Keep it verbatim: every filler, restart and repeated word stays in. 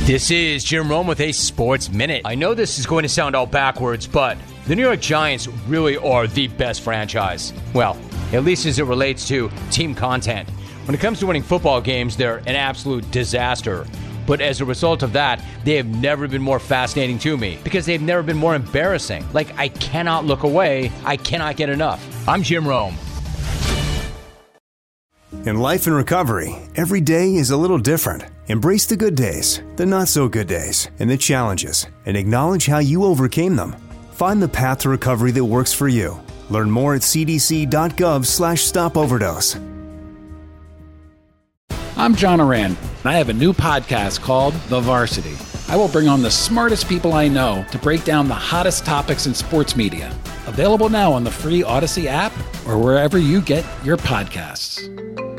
This is Jim Rome with a Sports Minute. I know this is going to sound all backwards, but the New York Giants really are the best franchise. Well, at least as it relates to team content. When it comes to winning football games, they're an absolute disaster. But as a result of that, they have never been more fascinating to me because they've never been more embarrassing. Like, I cannot look away. I cannot get enough. I'm Jim Rome. In life and recovery, every day is a little different. Embrace the good days, the not-so-good days, and the challenges, and acknowledge how you overcame them. Find the path to recovery that works for you. Learn more at cdc.gov slash stop overdose. I'm John Oran, and I have a new podcast called The Varsity. I will bring on the smartest people I know to break down the hottest topics in sports media. Available now on the free Odyssey app or wherever you get your podcasts.